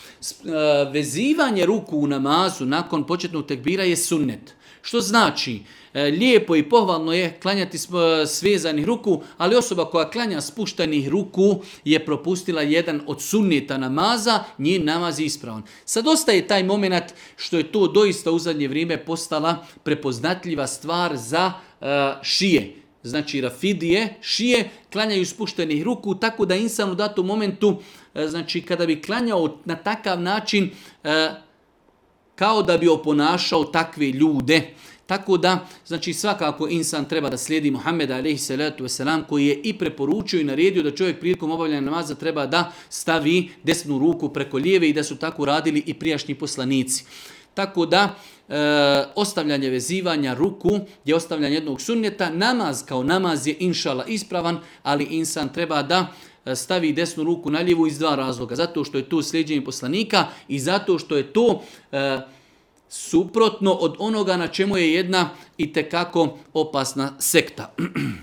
Vezivanje ruku u namazu nakon početnog tekbira je sunnet. Što znači, lijepo i pohvalno je klanjati svezanih ruku, ali osoba koja klanja spuštenih ruku je propustila jedan od sunneta namaza, njen namaz je ispravan. Sad ostaje taj moment što je to doista u zadnje vrijeme postala prepoznatljiva stvar za šije. Znači rafidije, šije, klanjaju spuštenih ruku, tako da insan u datom momentu, znači kada bi klanjao na takav način, kao da bi oponašao takve ljude. Tako da, znači svakako insan treba da slijedi Muhammeda a.s. koji je i preporučio i naredio da čovjek prilikom obavljanja namaza treba da stavi desnu ruku preko lijeve i da su tako radili i prijašnji poslanici. Tako da, ostavljanje vezivanja ruku je ostavljanje jednog sunneta. Namaz kao namaz je inšala ispravan, ali insan treba da stavi desnu ruku na lijevu iz dva razloga. Zato što je to slijeđenje poslanika i zato što je to suprotno od onoga na čemu je jedna itekako opasna sekta.